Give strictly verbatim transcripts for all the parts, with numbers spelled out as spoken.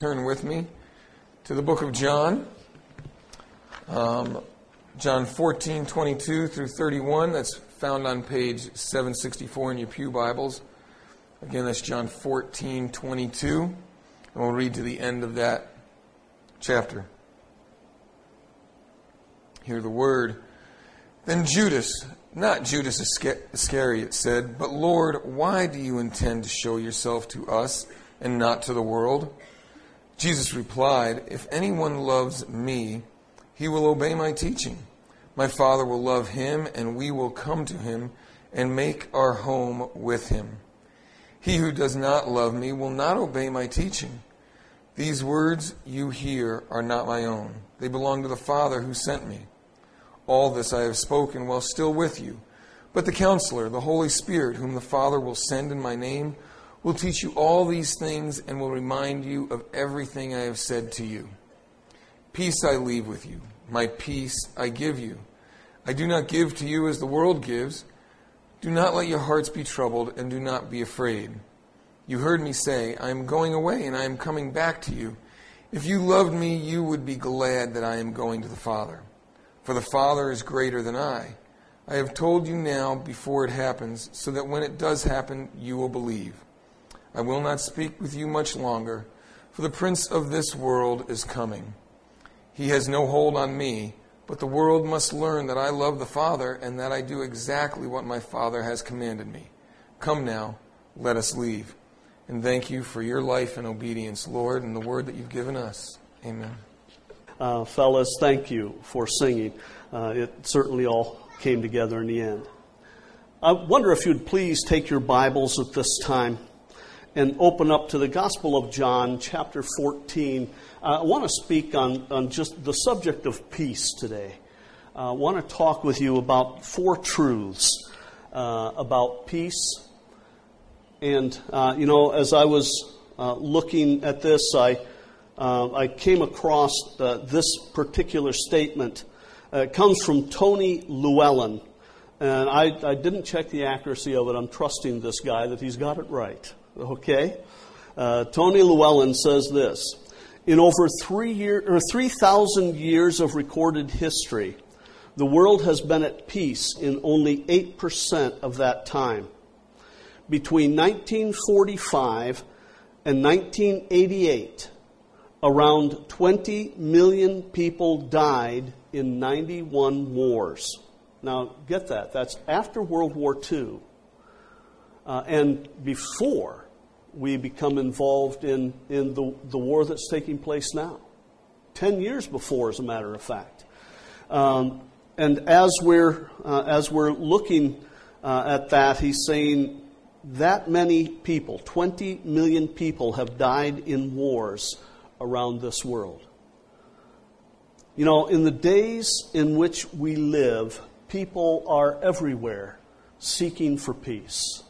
Turn with me to the book of John, um, John fourteen, twenty-two through thirty-one. That's found on page seven sixty-four in your pew Bibles. Again, that's John fourteen, twenty-two, and we'll read to the end of that chapter. Hear the word. Then Judas, not Judas Iscariot, said, "But Lord, why do you intend to show yourself to us and not to the world?" Jesus replied, "If anyone loves me, he will obey my teaching. My Father will love him, and we will come to him and make our home with him. He who does not love me will not obey my teaching. These words you hear are not my own. They belong to the Father who sent me. All this I have spoken while still with you. But the Counselor, the Holy Spirit, whom the Father will send in my name, will teach you all these things and will remind you of everything I have said to you. Peace I leave with you. My peace I give you. I do not give to you as the world gives. Do not let your hearts be troubled and do not be afraid. You heard me say, I am going away and I am coming back to you. If you loved me, you would be glad that I am going to the Father. For the Father is greater than I. I have told you now before it happens, so that when it does happen, you will believe. I will not speak with you much longer, for the prince of this world is coming. He has no hold on me, but the world must learn that I love the Father and that I do exactly what my Father has commanded me. Come now, let us leave. And thank you for your life and obedience, Lord, and the word that you've given us. Amen. Uh, fellas, thank you for singing. Uh, it certainly all came together in the end. I wonder if you'd please take your Bibles at this time and open up to the Gospel of John, chapter fourteen. Uh, I want to speak on, on just the subject of peace today. Uh, I want to talk with you about four truths uh, about peace. And, uh, you know, as I was uh, looking at this, I, uh, I came across uh, this particular statement. Uh, it comes from Tony Llewellyn. And I, I didn't check the accuracy of it. I'm trusting this guy that he's got it right. Okay? Uh, Tony Llewellyn says this: in over three year or three thousand years of recorded history, the world has been at peace in only eight percent of that time. Between nineteen forty-five and nineteen eighty-eight, around twenty million people died in ninety-one wars. Now, get that. That's after World War Two. Uh, and before we become involved in, in the, the war that's taking place now. Ten years before, as a matter of fact. Um, and as we're, uh, as we're looking uh, at that, he's saying that many people, twenty million people, have died in wars around this world. You know, in the days in which we live, people are everywhere seeking for peace.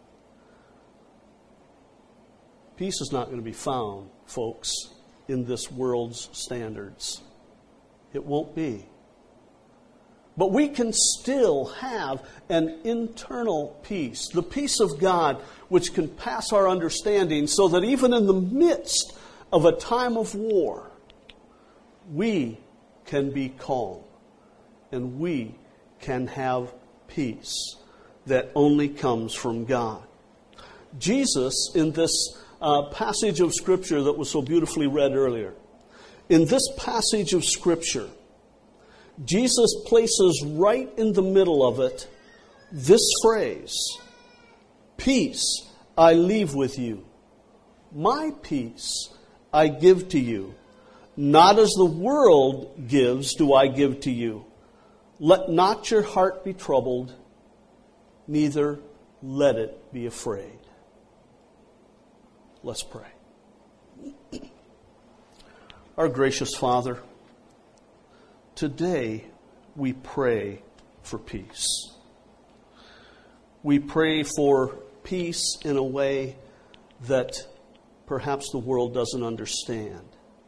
Peace is not going to be found, folks, in this world's standards. It won't be. But we can still have an internal peace, the peace of God, which can pass our understanding, so that even in the midst of a time of war, we can be calm and we can have peace that only comes from God. Jesus, in this Uh, passage of Scripture that was so beautifully read earlier. In this passage of Scripture, Jesus places right in the middle of it this phrase: peace I leave with you. My peace I give to you. Not as the world gives do I give to you. Let not your heart be troubled, neither let it be afraid. Let's pray. Our gracious Father, today we pray for peace. We pray for peace in a way that perhaps the world doesn't understand.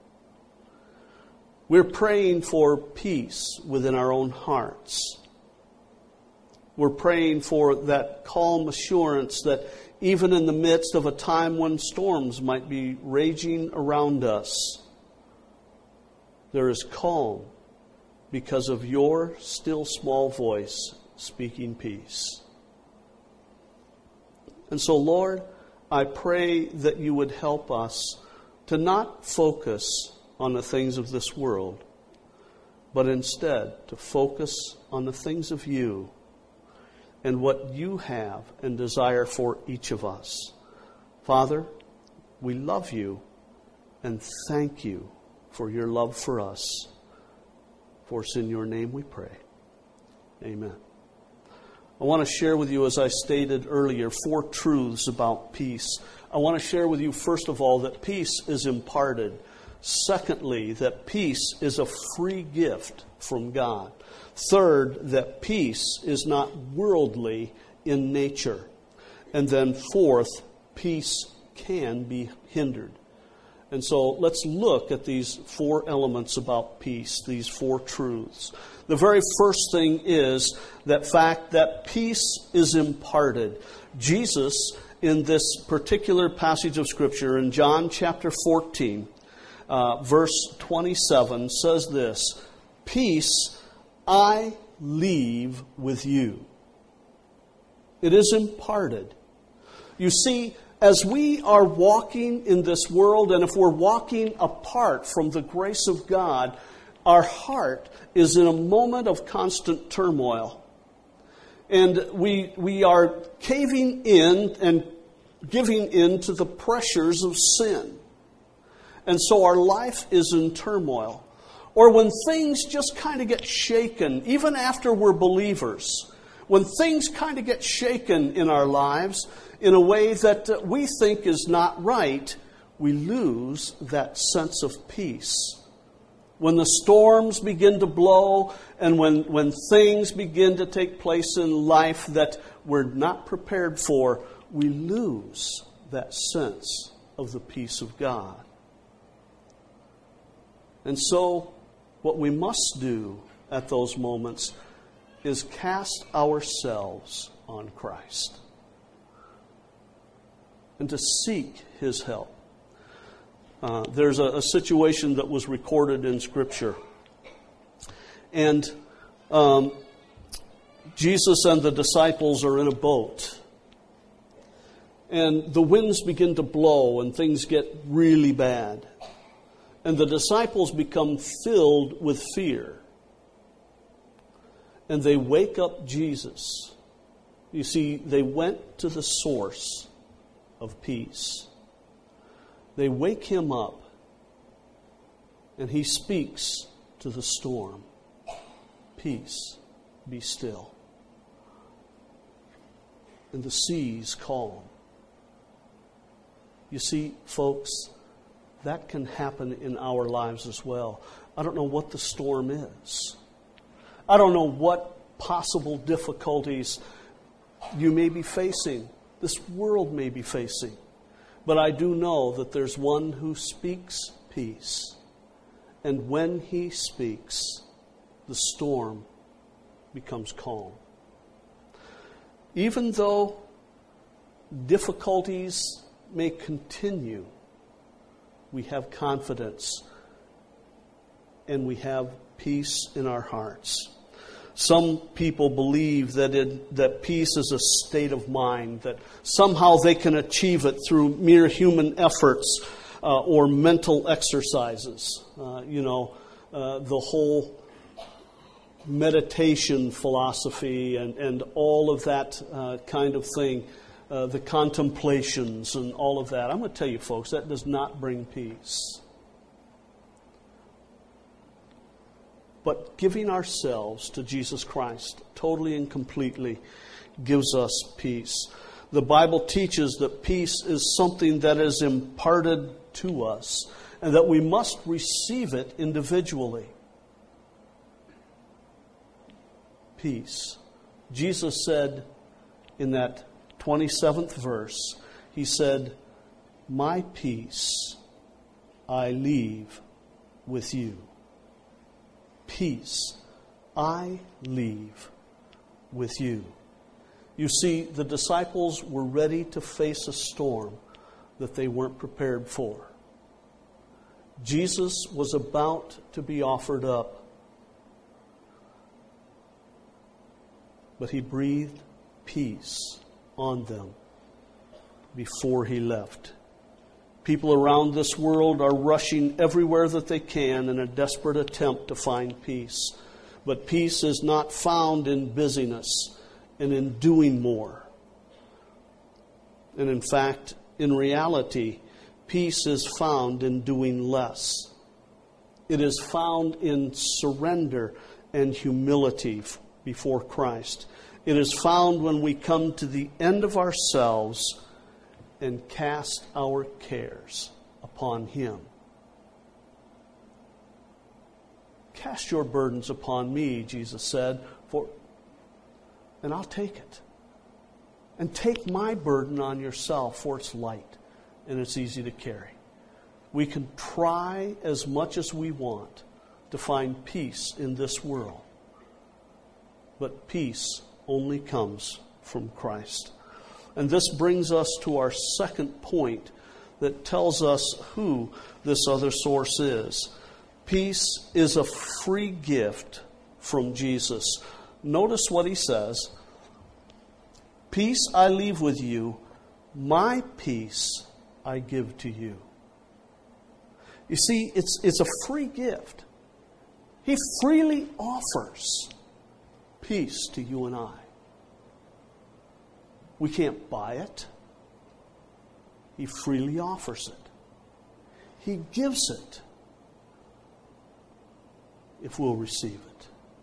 We're praying for peace within our own hearts. We're praying for that calm assurance that even in the midst of a time when storms might be raging around us, there is calm because of your still small voice speaking peace. And so, Lord, I pray that you would help us to not focus on the things of this world, but instead to focus on the things of you and what you have and desire for each of us. Father, we love you and thank you for your love for us. For it's in your name we pray. Amen. I want to share with you, as I stated earlier, four truths about peace. I want to share with you, first of all, that peace is imparted. Secondly, that peace is a free gift from God. Third, that peace is not worldly in nature. And then fourth, peace can be hindered. And so let's look at these four elements about peace, these four truths. The very first thing is that fact that peace is imparted. Jesus, in this particular passage of Scripture, in John chapter fourteen, uh, verse twenty-seven, says this, "Peace I leave with you." It is imparted. You see, as we are walking in this world, and if we're walking apart from the grace of God, our heart is in a moment of constant turmoil. And we, we are caving in and giving in to the pressures of sin. And so our life is in turmoil. Or when things just kind of get shaken, even after we're believers, when things kind of get shaken in our lives in a way that we think is not right, we lose that sense of peace. When the storms begin to blow and when, when things begin to take place in life that we're not prepared for, we lose that sense of the peace of God. And so, what we must do at those moments is cast ourselves on Christ and to seek His help. Uh, there's a, a situation that was recorded in Scripture. And um, Jesus and the disciples are in a boat. And the winds begin to blow and things get really bad. And the disciples become filled with fear. And they wake up Jesus. You see, they went to the source of peace. They wake him up, and he speaks to the storm. Peace, be still. And the seas calm. You see, folks, that can happen in our lives as well. I don't know what the storm is. I don't know what possible difficulties you may be facing, this world may be facing. But I do know that there's one who speaks peace. And when he speaks, the storm becomes calm. Even though difficulties may continue, we have confidence and we have peace in our hearts. Some people believe that it, that peace is a state of mind, that somehow they can achieve it through mere human efforts uh, or mental exercises. Uh, you know, uh, the whole meditation philosophy and, and all of that uh, kind of thing, uh, the contemplations and all of that. I'm going to tell you, folks, that does not bring peace. But giving ourselves to Jesus Christ totally and completely gives us peace. The Bible teaches that peace is something that is imparted to us and that we must receive it individually. Peace. Jesus said in that twenty-seventh verse, He said, "My peace I leave with you." Peace I leave with you. You see, the disciples were ready to face a storm that they weren't prepared for. Jesus was about to be offered up, but he breathed peace on them before he left. People around this world are rushing everywhere that they can in a desperate attempt to find peace. But peace is not found in busyness and in doing more. And in fact, in reality, peace is found in doing less. It is found in surrender and humility before Christ. It is found when we come to the end of ourselves and cast our cares upon Him. Cast your burdens upon me, Jesus said, for, and I'll take it. And take my burden on yourself, for it's light and it's easy to carry. We can try as much as we want to find peace in this world, but peace only comes from Christ. And this brings us to our second point that tells us who this other source is. Peace is a free gift from Jesus. Notice what he says. Peace I leave with you, my peace I give to you. You see, it's, it's a free gift. He freely offers peace to you and I. We can't buy it. He freely offers it. He gives it if we'll receive it.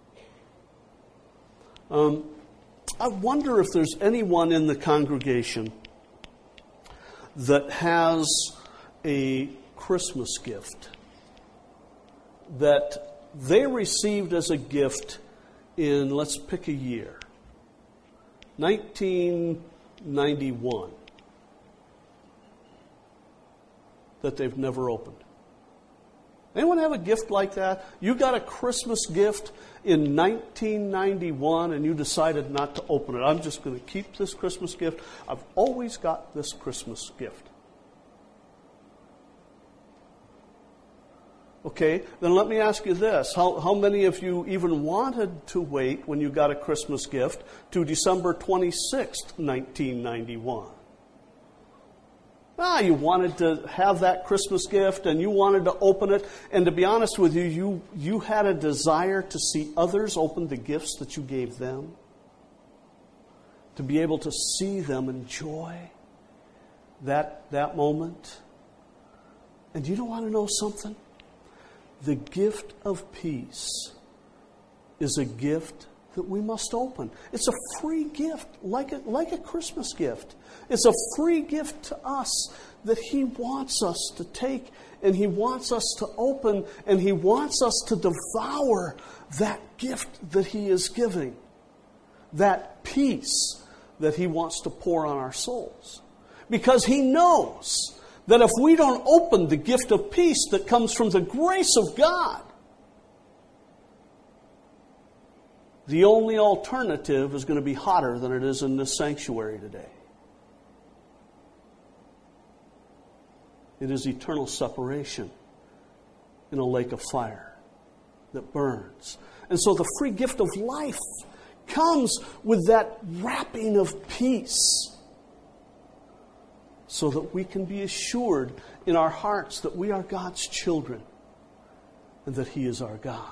Um, I wonder if there's anyone in the congregation that has a Christmas gift that they received as a gift in, let's pick a year, nineteen ninety-one, that they've never opened. Anyone have a gift like that? You got a Christmas gift in nineteen ninety-one and you decided not to open it. I'm just going to keep this Christmas gift. I've always got this Christmas gift. Okay, then let me ask you this. How, how many of you even wanted to wait when you got a Christmas gift to December twenty-sixth, nineteen ninety-one? Ah, you wanted to have that Christmas gift and you wanted to open it. And to be honest with you, you, you had a desire to see others open the gifts that you gave them. To be able to see them enjoy that, that moment. And you don't want to know something? The gift of peace is a gift that we must open. It's a free gift, like a, like a Christmas gift. It's a free gift to us that He wants us to take and He wants us to open and He wants us to devour that gift that He is giving. That peace that He wants to pour on our souls. Because He knows that if we don't open the gift of peace that comes from the grace of God, the only alternative is going to be hotter than it is in this sanctuary today. It is eternal separation in a lake of fire that burns. And so the free gift of life comes with that wrapping of peace so that we can be assured in our hearts that we are God's children and that He is our God.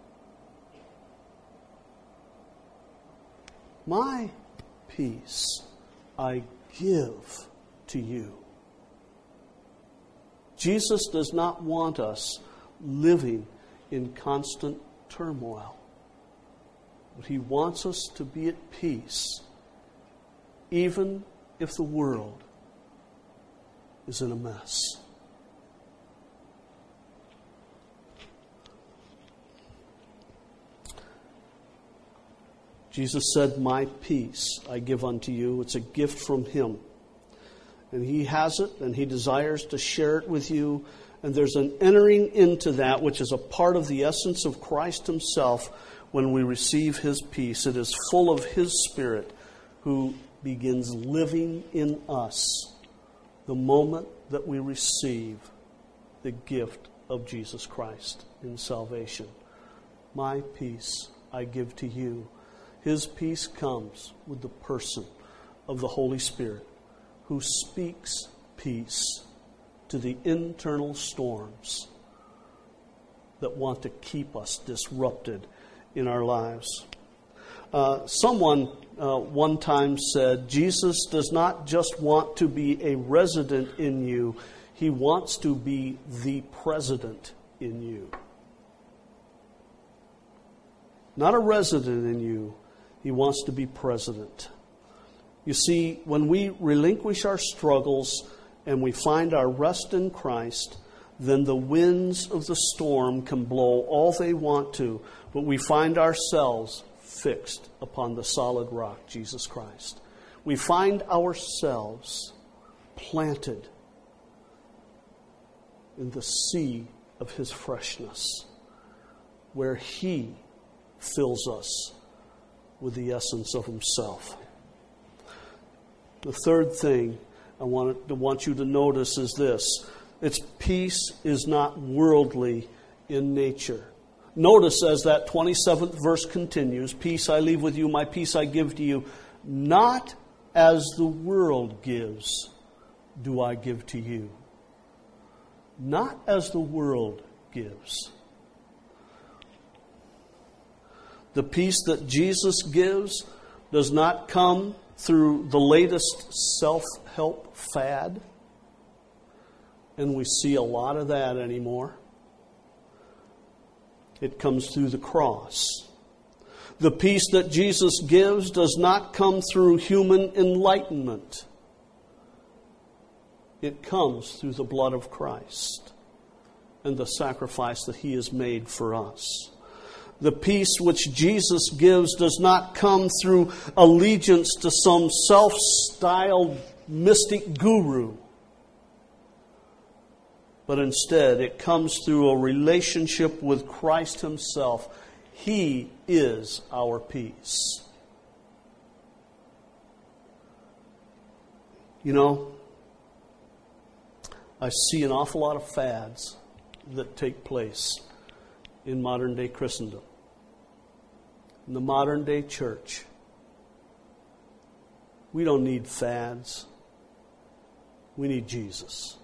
My peace I give to you. Jesus does not want us living in constant turmoil. But He wants us to be at peace, even if the world is in a mess. Jesus said, my peace I give unto you. It's a gift from Him. And He has it, and He desires to share it with you. And there's an entering into that, which is a part of the essence of Christ Himself when we receive His peace. It is full of His Spirit, who begins living in us the moment that we receive the gift of Jesus Christ in salvation. My peace I give to you. His peace comes with the person of the Holy Spirit, who speaks peace to the internal storms that want to keep us disrupted in our lives. Uh, someone uh, one time said, Jesus does not just want to be a resident in you, He wants to be the president in you. Not a resident in you, He wants to be president. You see, when we relinquish our struggles and we find our rest in Christ, then the winds of the storm can blow all they want to, but we find ourselves fixed upon the solid rock, Jesus Christ. We find ourselves planted in the sea of His freshness, where He fills us with the essence of Himself. The third thing I want to want you to notice is this. Its peace is not worldly in nature. Notice as that twenty-seventh verse continues, peace I leave with you, my peace I give to you. Not as the world gives, do I give to you. Not as the world gives. The peace that Jesus gives does not come through the latest self-help fad. And we see a lot of that anymore. It comes through the cross. The peace that Jesus gives does not come through human enlightenment. It comes through the blood of Christ and the sacrifice that He has made for us. The peace which Jesus gives does not come through allegiance to some self-styled mystic guru, but instead it comes through a relationship with Christ Himself. He is our peace. You know, I see an awful lot of fads that take place in modern day Christendom, in the modern day church. We don't need fads. We need Jesus.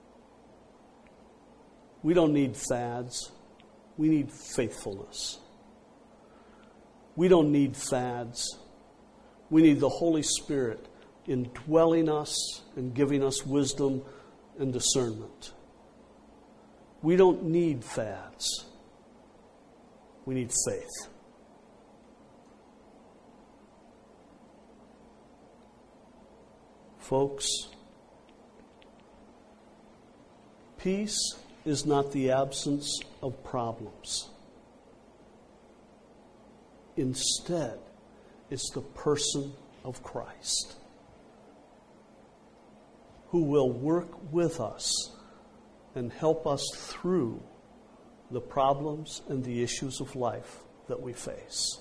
We don't need fads. We need faithfulness. We don't need fads. We need the Holy Spirit indwelling us and giving us wisdom and discernment. We don't need fads. We need faith. Folks, peace is not the absence of problems. Instead, it's the person of Christ who will work with us and help us through the problems and the issues of life that we face.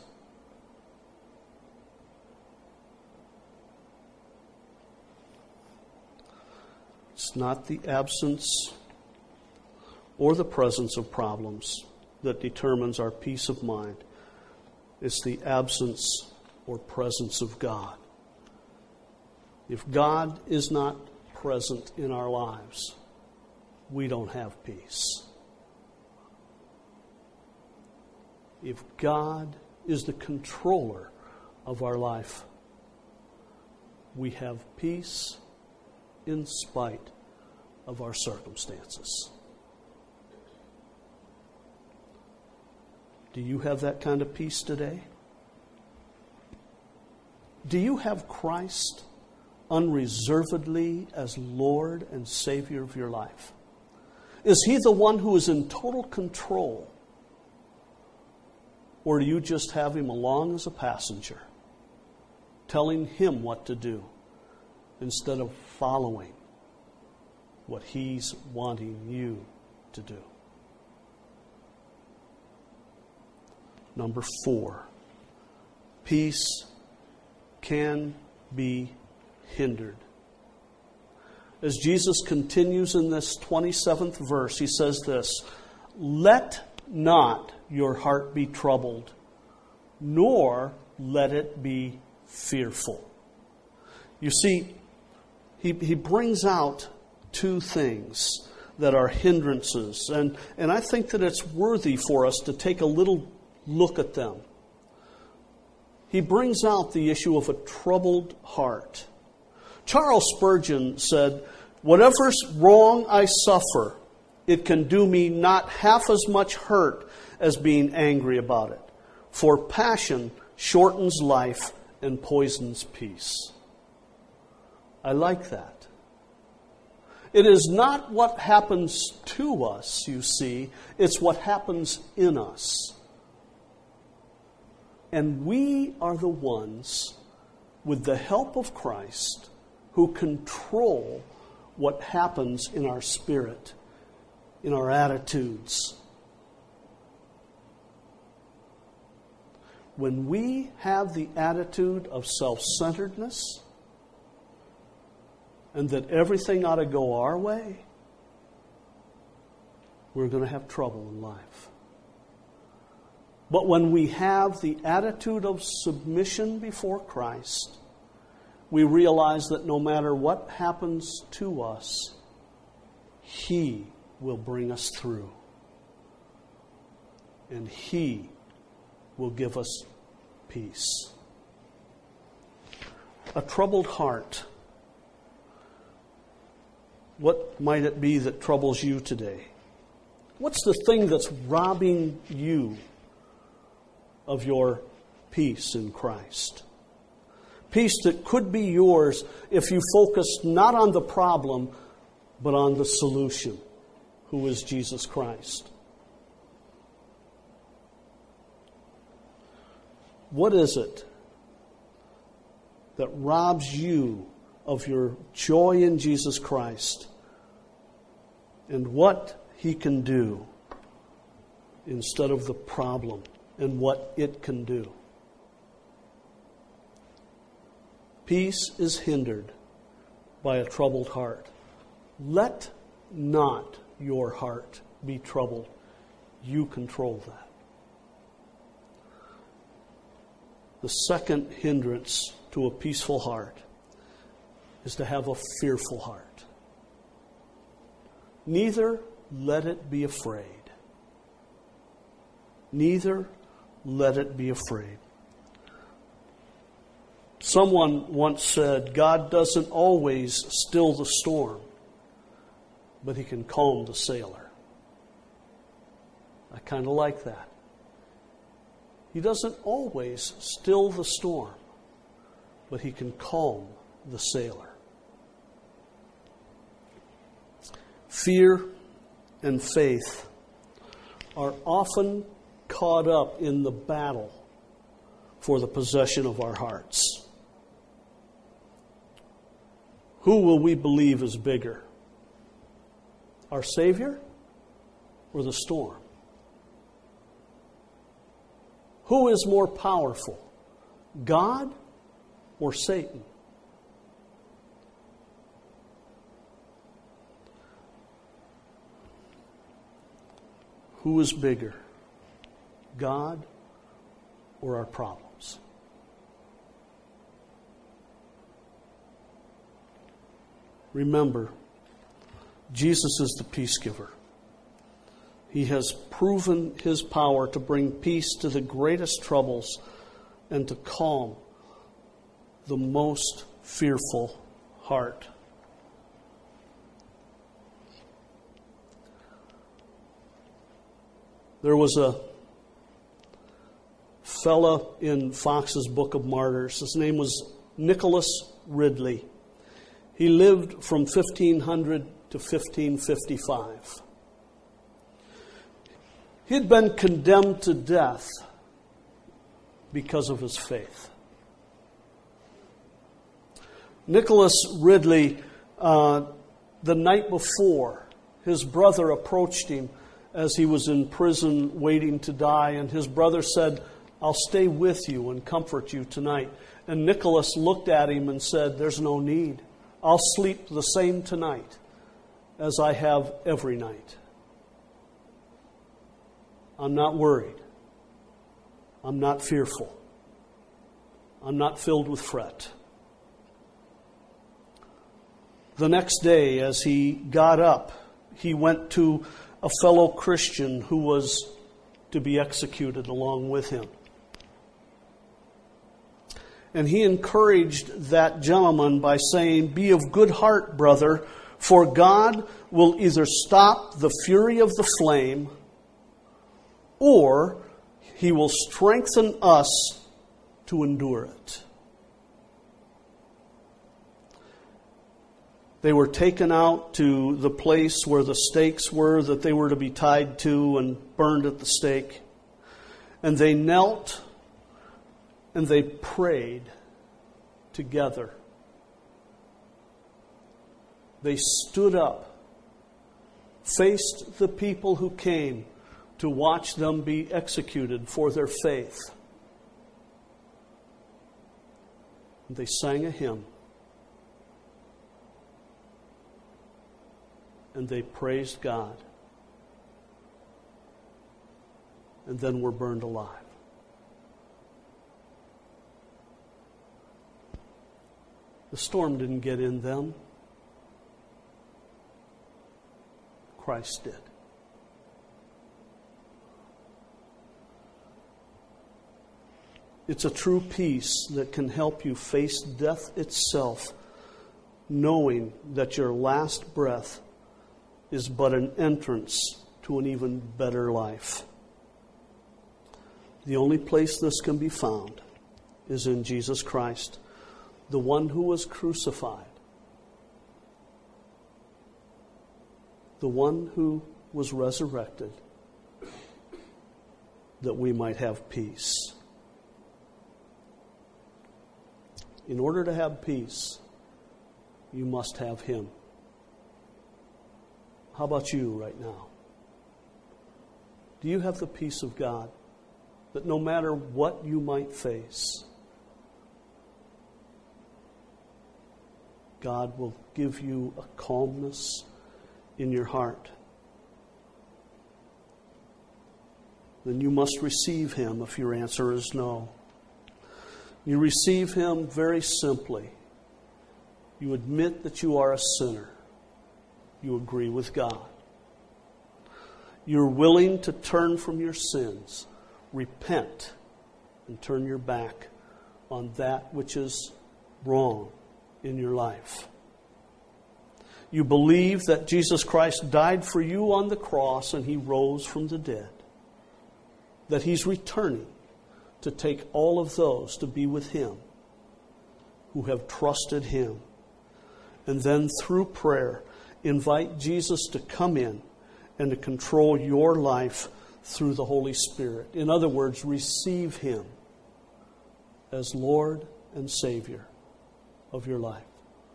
It's not the absence or the presence of problems that determines our peace of mind. It's the absence or presence of God. If God is not present in our lives, we don't have peace. If God is the controller of our life, we have peace in spite of our circumstances. Do you have that kind of peace today? Do you have Christ unreservedly as Lord and Savior of your life? Is He the one who is in total control? Or do you just have Him along as a passenger, telling Him what to do instead of following what He's wanting you to do? Number four, peace can be hindered. As Jesus continues in this twenty-seventh verse, he says this, "Let not your heart be troubled, nor let it be fearful." You see, he, he brings out two things that are hindrances, and, and I think that it's worthy for us to take a little look at them. He brings out the issue of a troubled heart. Charles Spurgeon said, "Whatever's wrong I suffer, it can do me not half as much hurt as being angry about it. For passion shortens life and poisons peace." I like that. It is not what happens to us, you see, it's what happens in us. And we are the ones, with the help of Christ, who control what happens in our spirit, in our attitudes. When we have the attitude of self-centeredness and that everything ought to go our way, we're going to have trouble in life. But when we have the attitude of submission before Christ, we realize that no matter what happens to us, He will bring us through. And He will give us peace. A troubled heart. What might it be that troubles you today? What's the thing that's robbing you of your peace in Christ? Peace that could be yours if you focused not on the problem, but on the solution, who is Jesus Christ. What is it that robs you of your joy in Jesus Christ and what He can do instead of the problem and what it can do? Peace is hindered by a troubled heart. Let not your heart be troubled. You control that. The second hindrance to a peaceful heart is to have a fearful heart. Neither let it be afraid. Neither let it be afraid. Someone once said, God doesn't always still the storm, but He can calm the sailor. I kind of like that. He doesn't always still the storm, but He can calm the sailor. Fear and faith are often caught up in the battle for the possession of our hearts. Who will we believe is bigger? Our Savior or the storm? Who is more powerful? God or Satan? Who is bigger? God or our problems? Remember, Jesus is the peace giver. He has proven His power to bring peace to the greatest troubles and to calm the most fearful heart. There was a fella in Fox's Book of Martyrs. His name was Nicholas Ridley. He lived from fifteen hundred to fifteen fifty-five. He had been condemned to death because of his faith. Nicholas Ridley, uh, the night before, his brother approached him as he was in prison waiting to die, and his brother said, I'll stay with you and comfort you tonight. And Nicholas looked at him and said, "There's no need. I'll sleep the same tonight as I have every night. I'm not worried. I'm not fearful. I'm not filled with fret." The next day, as he got up, he went to a fellow Christian who was to be executed along with him. And he encouraged that gentleman by saying, "Be of good heart, brother, for God will either stop the fury of the flame, or He will strengthen us to endure it." They were taken out to the place where the stakes were that they were to be tied to and burned at the stake. And they knelt and they prayed together. They stood up, faced the people who came to watch them be executed for their faith. And they sang a hymn. And they praised God. And then were burned alive. The storm didn't get in them. Christ did. It's a true peace that can help you face death itself, knowing that your last breath is but an entrance to an even better life. The only place this can be found is in Jesus Christ, the one who was crucified, the one who was resurrected, that we might have peace. In order to have peace, you must have Him. How about you right now? Do you have the peace of God that no matter what you might face, God will give you a calmness in your heart? Then you must receive Him if your answer is no. You receive Him very simply. You admit that you are a sinner. You agree with God. You're willing to turn from your sins, repent, and turn your back on that which is wrong in your life. You believe that Jesus Christ died for you on the cross and He rose from the dead. That He's returning to take all of those to be with Him who have trusted Him. And then through prayer, invite Jesus to come in and to control your life through the Holy Spirit. In other words, receive Him as Lord and Savior of your life.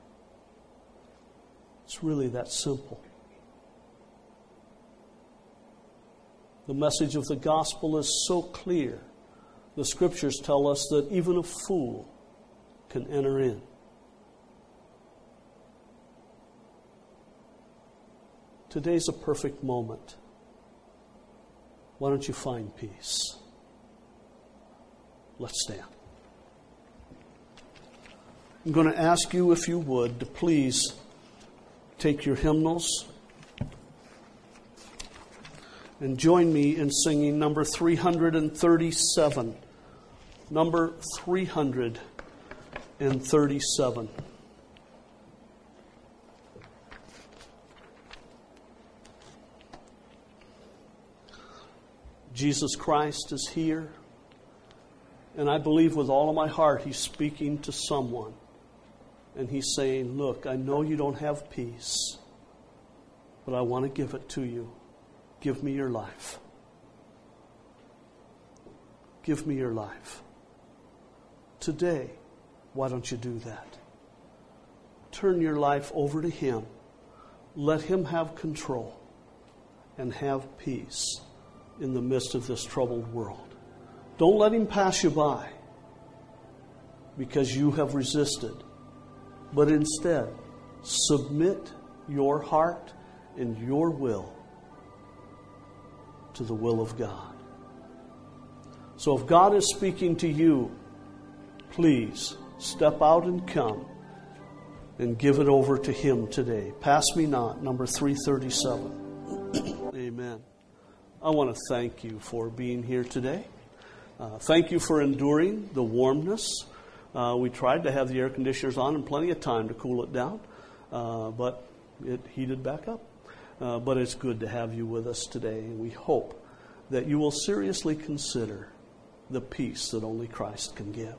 It's really that simple. The message of the gospel is so clear. The Scriptures tell us that even a fool can enter in. Today's a perfect moment. Why don't you find peace? Let's stand. I'm going to ask you, if you would, to please take your hymnals and join me in singing number three hundred thirty-seven. Number three hundred thirty-seven. Jesus Christ is here, and I believe with all of my heart He's speaking to someone. And He's saying, look, I know you don't have peace, but I want to give it to you. Give me your life. Give me your life. Today, why don't you do that? Turn your life over to Him. Let Him have control and have peace in the midst of this troubled world. Don't let Him pass you by, because you have resisted, but instead submit your heart and your will to the will of God. So if God is speaking to you, please step out and come and give it over to Him today. Pass me not, number three thirty-seven. Amen. I want to thank you for being here today. Uh, thank you for enduring the warmness. Uh, we tried to have the air conditioners on and plenty of time to cool it down, uh, but it heated back up. Uh, but it's good to have you with us today, and we hope that you will seriously consider the peace that only Christ can give.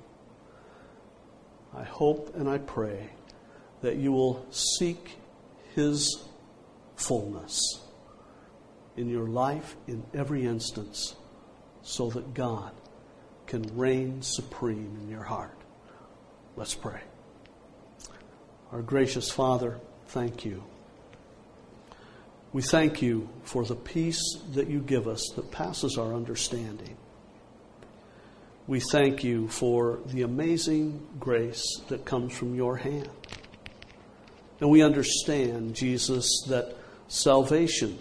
I hope and I pray that you will seek His fullness in your life in every instance so that God can reign supreme in your heart. Let's pray. Our gracious Father, thank you. We thank you for the peace that you give us that passes our understanding. We thank you for the amazing grace that comes from your hand. And we understand, Jesus, that salvation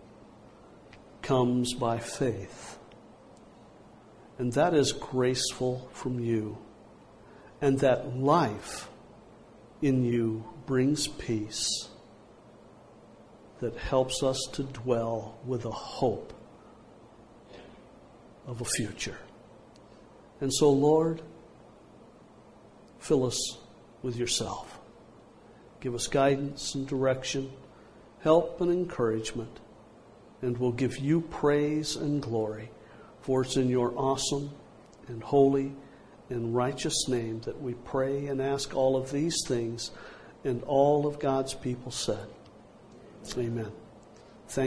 comes by faith. And that is graceful from you. And that life in you brings peace that helps us to dwell with a hope of a future. And so, Lord, fill us with yourself. Give us guidance and direction, help and encouragement, and we'll give you praise and glory, for it's in your awesome and holy and righteous name that we pray and ask all of these things, and all of God's people said, amen.